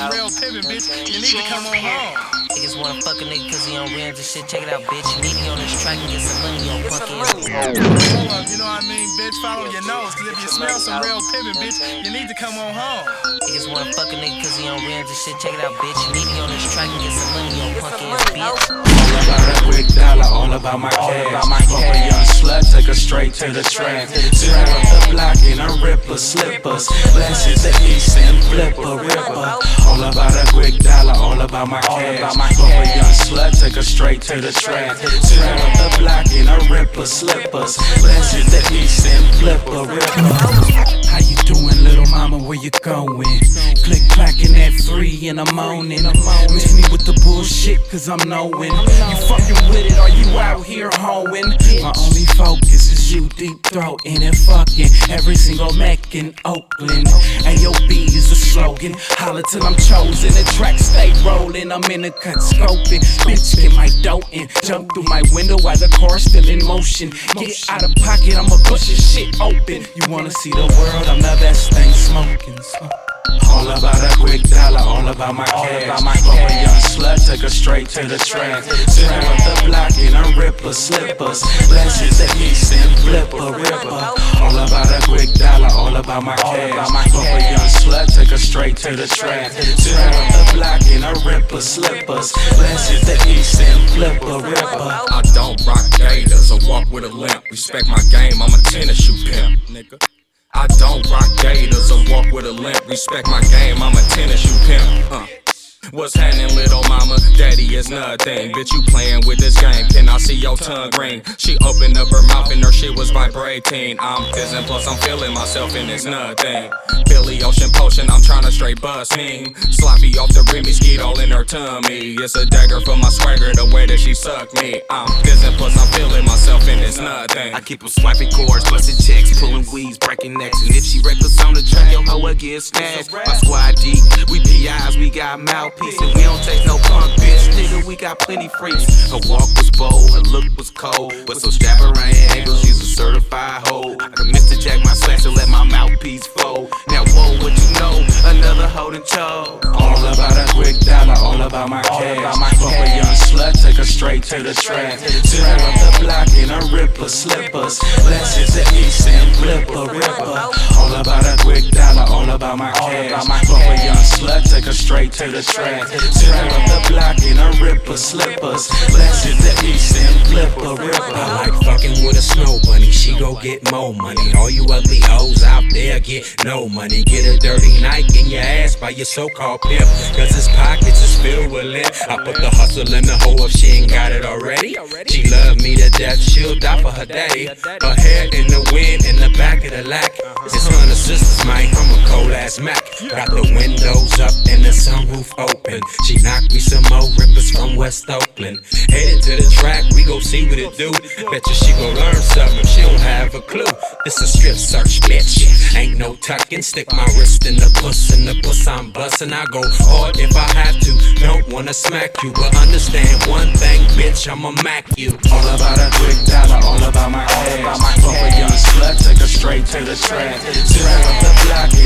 some real pimpin', bitch, you need to come on home. Niggas wanna fuck a nigga cause he on rims and shit. Check it out, bitch. You need me on this track and get some money on punk ass. Hold up, you know what I mean, bitch? Follow your nose, cause if you smell some real pimpin', bitch, you need to come on home. Niggas wanna fuck a nigga cause he on rims and shit. Check it out, bitch. You need me on this track and get some money on punk ass, bitch. All about that quick dollar, all about my cash. Fuck a young slut, take her straight to the track. Turn up the block in a ripper, slippers. Glasses the east and flipper, ripper. All about that quick dollar, all about my cash. Fuck a young slut, take her straight to the track. Turn up the block in a ripper, slippers. Glasses the east and flipper, ripper. How you doing, little mama? Where you going? Click clacking at 3 in the morning. Miss me with the bullshit, cause I'm knowing. You fucking with it, or you out here hoeing? My only focus is you deep throating and fucking every single Mac in Oakland. AOB is a slogan. Holla till I'm chosen. The track stay rolling. I'm in the cut scoping. Bitch, get my dough in. Jump through my window while the car's still in motion. Get out of pocket, I'ma push this shit open. You wanna see the world? I'm the best thing smoking. All about that quick dollar, all about my cash. Fuck a young slut, take her straight to the track. Turn up the block in a ripper, slippers. Glasses the east and flipper, ripper. All about that quick dollar, all about my cash. Fuck a young slut, take her straight to the track. Turn up the block in a ripper, slippers. Glasses the east and flipper, ripper. I don't rock gators or walk with a limp. Respect my game, I'm a tennis shoe pimp, nigga. I don't rock gators or walk with a limp. Respect my game, I'm a tennis shoe pimp. What's happening, little mama? Daddy is nothing. Bitch, you playing with this game. Can I see your tongue ring? She opened up her mouth and her shit was vibrating. I'm fizzing, plus I'm feeling myself in this nothing. Billy Ocean potion, I'm tryna straight bust him. Sloppy off the rim, skeet all in her tummy. It's a dagger for my swagger, the way that she sucked me. I'm fizzing, plus I'm feeling myself in this nothing. I keep them swiping cords, busting checks, pulling weeds, breaking necks. And if she reckless on the track, yo, hoe, get snatched. My squad deep, we PIs, we got mouthpiece, and we don't take no punk, bitch. Nigga, we got plenty freaks. Her walk was bold, her look was cold, but so strap around your ankles, she's a certified hoe. I can Mr. Jack my slash to let my mouthpiece fold. Now, whoa, what you know? Another holding choke. All about that quick dollar, all about my cash. Fuck a young slut, take her straight to the track. Turn up the block in a ripper, slippers. Glasses the east and flipper, ripper. All about that quick dollar, all about my cash. Fuck a young slut, take her straight to the track. Turn up the block in a ripper, slippers. Glasses the east and flipper, ripper. I like fucking with a snow bunny, she go get more money. All you ugly hoes out there get no money. Get a dirty Nike in your ass by your so-called pimp, cause his pockets is filled with lint. I put the hustle in the hoe if she ain't got it already. She love me to death, she'll die for her daddy. Her hair in the wind, in the back of the lack. It's on the sisters, man, I'm a cold ass Mac. Got the windows up and the sunroof open. She knocked me some more rippers from West Oakland. Headed to the track, we gon' see what it do. Betcha she gon' learn something, she don't have a clue. This a strip search, bitch. Ain't no tucking, stick my wrist in the puss, I'm bustin'. I go hard if I have to, don't wanna smack you, but understand one thing, bitch, I'ma mac you. All about that quick dollar, all about my cash. Fuck a young slut, take her straight to the track. Turn up the block